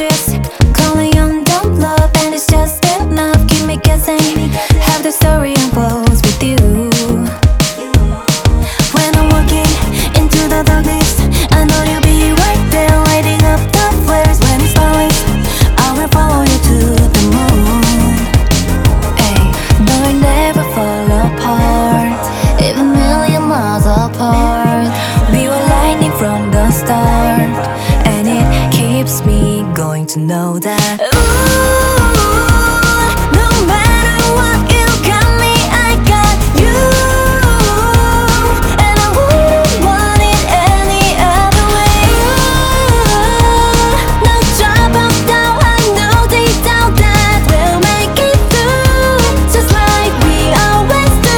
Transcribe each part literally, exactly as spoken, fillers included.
just calling on dumb love, and it's just enough. Keep me guessing, have the story unfolds with you. When I'm walking into the darkness, I know you'll be right there, lighting up the flares. When it's falling, I will follow you to the moon. Ay, though I never fall apart, even million miles apart. We were lightning from the start, and it keeps me going to know that ooh, no matter what, you got me, I got you, and I wouldn't want it any other way. Ooh, no drop of doubt, I know deep down that we'll make it through, just like we always do.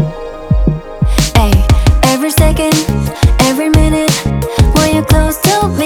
Ay, every second, every minute, when you're close to me,